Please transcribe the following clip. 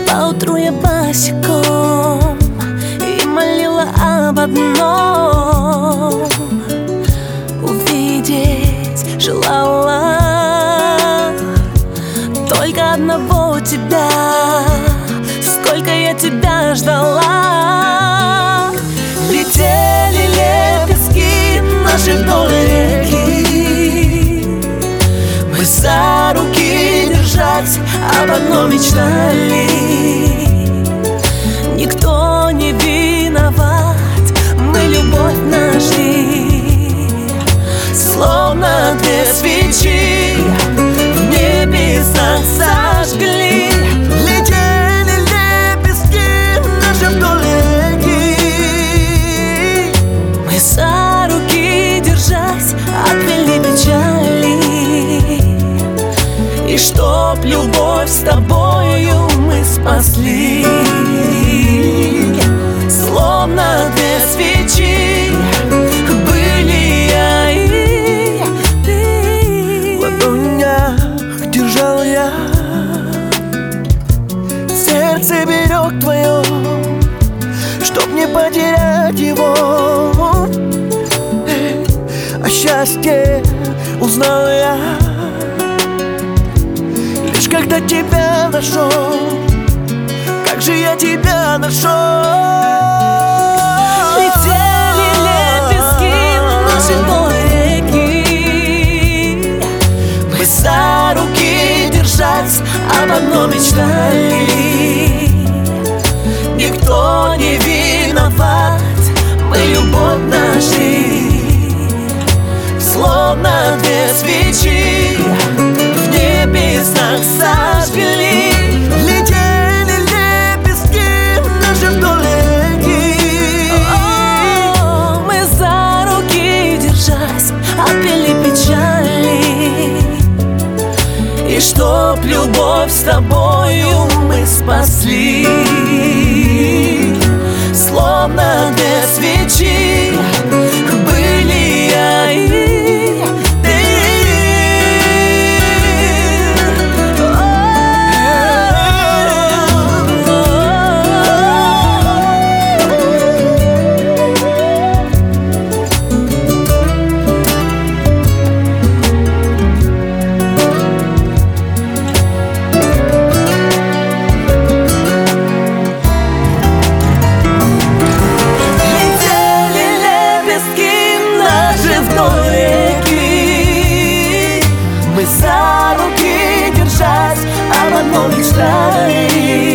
Поутру я босиком и молила об одном, увидеть желала только одного тебя. Сколько я тебя ждала. Летели лепестки наши вдоль реки, мы за руки держась об одном мечтали. Никто не виноват, мы любовь нашли, словно две свечи в небесах зажгли. Летели лепестки наши вдоль реки, мы за руки держась отвели печали. И чтоб любовь с тобою мы спасли, словно две свечи были я и ты. В ладонях держал я, сердце берег твое, чтоб не потерять его. О счастье узнал я лишь когда тебя нашел. Как же я тебя нашел? Летели лепестки наши вдоль реки, мы за руки держась об одном мечтали. Никто не виноват, мы любовь нашли, словно две свечи в небесах зажгли. Летели лепестки наши вдоль реки, мы за руки держась отпели печали. И чтоб любовь с тобою мы спасли, словно две свечи были я и ты. мы за руки держась об одном мечтали.